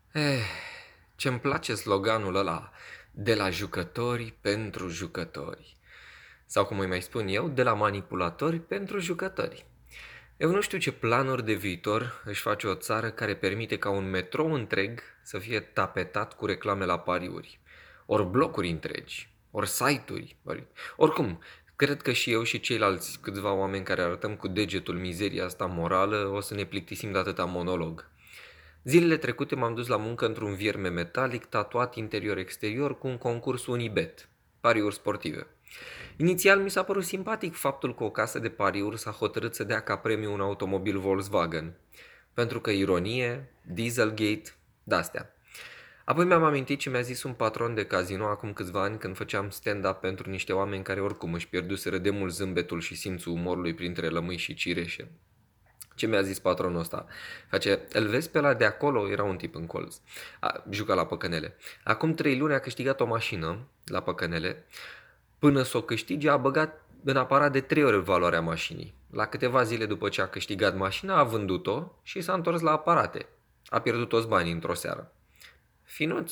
Eh, ce-mi place sloganul ăla, de la jucători pentru jucători. Sau cum îi mai spun eu, de la manipulatori pentru jucători. Eu nu știu ce planuri de viitor își face o țară care permite ca un metrou întreg să fie tapetat cu reclame la pariuri. Ori blocuri întregi, ori site-uri, oricum, cred că și eu și ceilalți câțiva oameni care arătăm cu degetul mizeria asta morală o să ne plictisim de atâta monolog. Zilele trecute m-am dus la muncă într-un vierme metalic tatuat interior-exterior cu un concurs Unibet, pariuri sportive. Inițial mi s-a părut simpatic faptul că o casă de pariuri s-a hotărât să dea ca premiu un automobil Volkswagen. Pentru că ironie, Dieselgate, de-astea. Apoi mi-am amintit ce mi-a zis un patron de casino acum câțiva ani când făceam stand-up pentru niște oameni care oricum își pierduseră de mult zâmbetul și simțul umorului printre lămâi și cireșe. Ce mi-a zis patronul ăsta? Face, îl vezi pe ăla de acolo? Era un tip în colț. Juca la păcănele. Acum 3 luni a câștigat o mașină la păcănele. Până s-o câștige a băgat în aparat de 3 ori valoarea mașinii. La câteva zile după ce a câștigat mașina a vândut-o și s-a întors la aparate. A pierdut toți banii într-o seară. Finuț.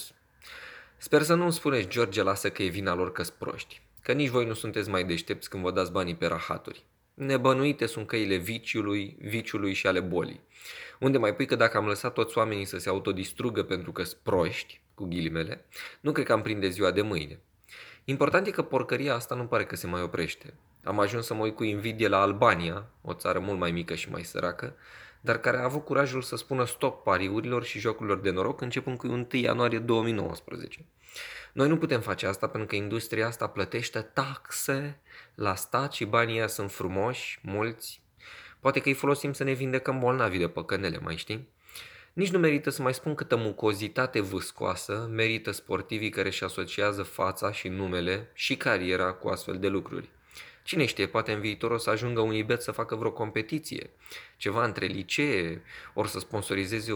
Sper să nu-mi spuneți, George, lasă că e vina lor că-s proști. Că nici voi nu sunteți mai deștepți când vă dați banii pe rahaturi. Nebănuite sunt căile viciului și ale bolii. Unde mai pui că dacă am lăsat toți oamenii să se autodistrugă pentru că sunt proști, cu ghilimele, nu cred că am prinde ziua de mâine. Important e că porcăria asta nu pare că se mai oprește. Am ajuns să mă uit cu invidie la Albania, o țară mult mai mică și mai săracă, dar care a avut curajul să spună stop pariurilor și jocurilor de noroc începând cu 1 ianuarie 2019. Noi nu putem face asta pentru că industria asta plătește taxe la stat și banii ăia sunt frumoși, mulți. Poate că îi folosim să ne vindecăm bolnavii de păcănele, mai știi? Nici nu merită să mai spun câtă mucozitate vâscoasă merită sportivii care își asociază fața și numele și cariera cu astfel de lucruri. Cine știe, poate în viitor o să ajungă Unibet să facă vreo competiție, ceva între licee, ori să sponsorizeze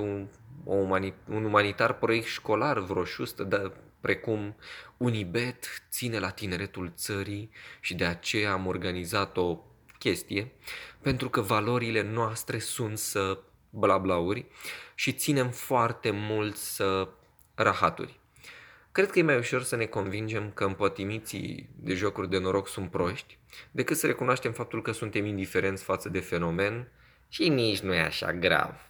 un umanitar proiect școlar, vreo șustă, precum Unibet ține la tineretul țării și de aceea am organizat o chestie, pentru că valorile noastre sunt să blablauri și ținem foarte mult să rahaturi. Cred că e mai ușor să ne convingem că împătimiții de jocuri de noroc sunt proști, decât să recunoaștem faptul că suntem indiferenți față de fenomen și nici nu e așa grav.